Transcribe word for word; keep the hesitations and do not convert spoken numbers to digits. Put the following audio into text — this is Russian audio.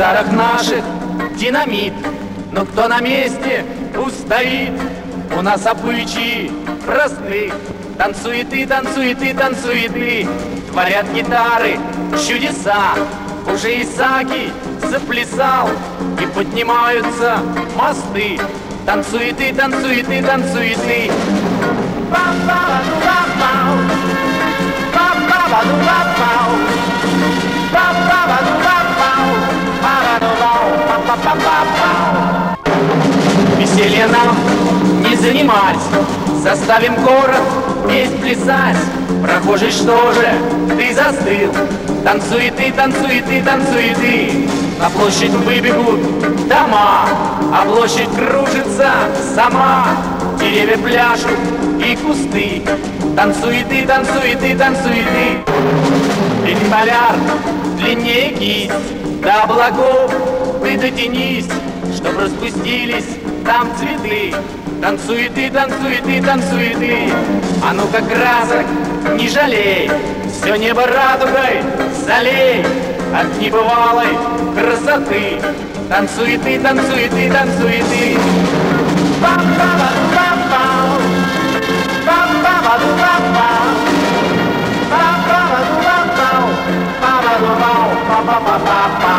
гитарах наших динамит, но кто на месте устоит? У нас обычаи просты. Танцует и танцует и танцует и творят гитары чудеса. Уже Исаки заплясал и поднимаются мосты. Танцует и танцует и танцует и па-па-ба-ду-ба-пау, па-па-ба-ду-ба-пау, па-па-ба-ду-ба-пау, па-ба-ду-бау, па-па-па-па-пау. Веселье нам не занимать, заставим город весь плясать. Прохожий, что же ты застыл? Танцует и танцует и танцует и на площадь выбегут дома, а площадь кружится сама. Деревья пляшут и кусты. Танцует и танцует и танцует и Бенполяр длиннее кисть. До облаков ты дотянись, чтоб распустились там цветы. Танцует и танцует и танцует и а ну как красок не жалей, все небо радугой залей от небывалой красоты. Танцует и танцует и танцует и па-па-ба-ду-ба-пау, па-па-ба-ду-ба-пау, па-па-ба-ду-ба-пау, па-па-ба-ду-бау, па-па-ба-па-па.